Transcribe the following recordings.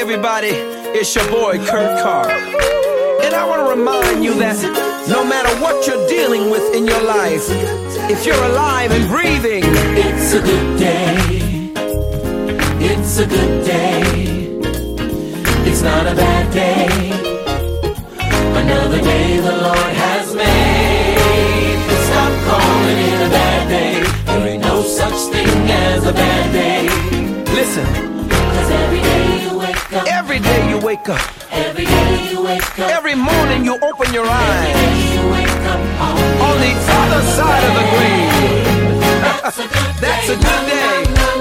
everybody, it's your boy Kurt Carr. And I want to remind you that no matter what you're dealing with in your life, if you're alive and breathing, it's a good day. It's a good day. It's not a bad day. Another day the Lord has made. Stop calling it a bad day. There ain't no such thing as a bad day. listen. 'Cause every day you wake up. Every day you wake up. Every day you wake up. Every morning you open your eyes. Every day you wake up On the other side of the grave. That's a good day. That's a good day.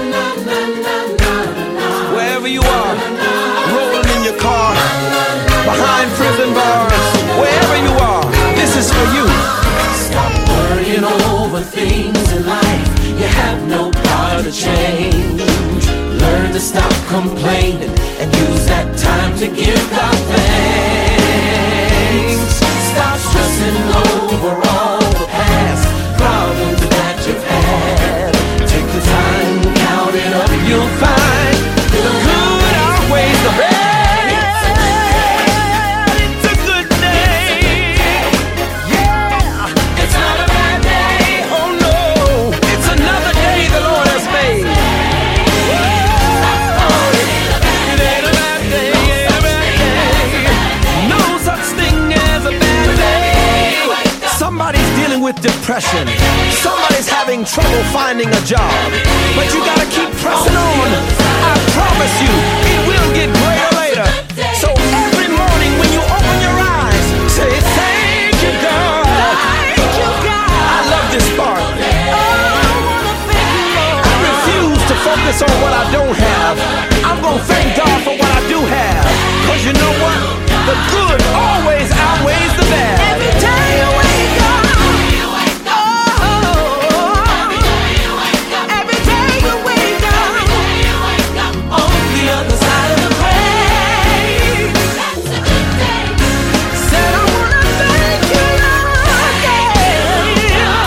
Wherever you are, rolling in your car, behind prison bars, wherever you are, this is for you. Stop worrying over things in life. You have no power to change. Learn to stop complaining and use that time to give God thanks. Stop stressing over all the past problems that you've had. Take the time, count it up, you'll find the good outweighs the bad. It's a good day. Yeah. It's not a bad day. Oh no. It's another day the Lord has made. It ain't a bad day. Ain't a bad day. No such thing as a bad day. Somebody's dealing with depression. Somebody's having trouble finding a job. But you gotta keep pressing on. I promise you, it will get greater later. So every morning when you open your eyes, say thank you, God. Thank you, God. I love this part. I refuse to focus on what I don't have. I'm gonna thank God for what I do have. 'Cause you know what? The good always outweighs the bad. Every day you wake up. Every day you wake up. On the other side of the grave. That's a good day. Said I wanna thank you, Lord, yeah.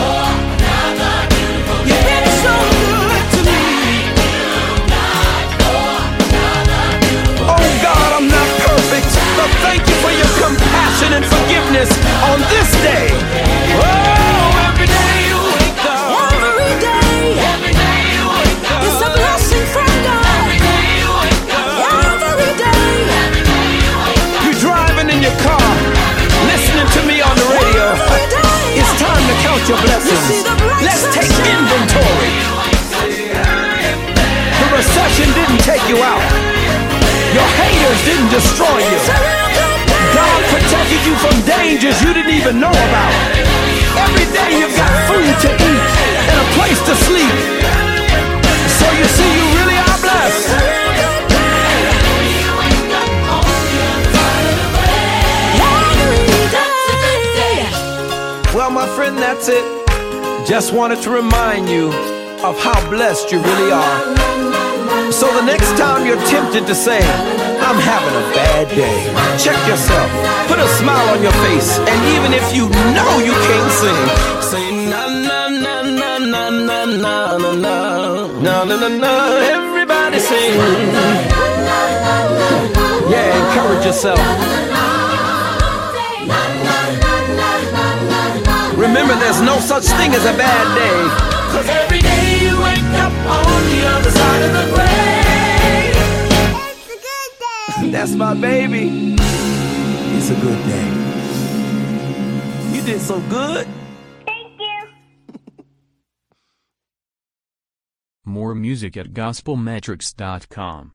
You've been so good to me. Oh God, I'm not perfect, but thank you for your compassion and forgiveness on this day. Oh, every day you wake up. Every day, it's a blessing from God. Every day, You're driving in your car, listening to me on the radio. It's time to count your blessings. Let's take inventory. The recession didn't take you out. Your haters didn't destroy you. God protected you from dangers you didn't even know about. Every day you've got food to eat and a place to sleep. So you see, you really are blessed. Well, my friend, that's it. Just wanted to remind you of how blessed you really are. So the next time you're tempted to say, I'm having a bad day, check yourself, put a smile on your face, and even if you know you can't sing, say na na na na na na na na na na na na na. Everybody sing. Yeah, encourage yourself. Remember, there's no such thing as a bad day. 'Cause every day you wake up on the other side of the grave. it's a good day. That's my baby. It's a good day. You did so good. More music at gospelmetrics.com.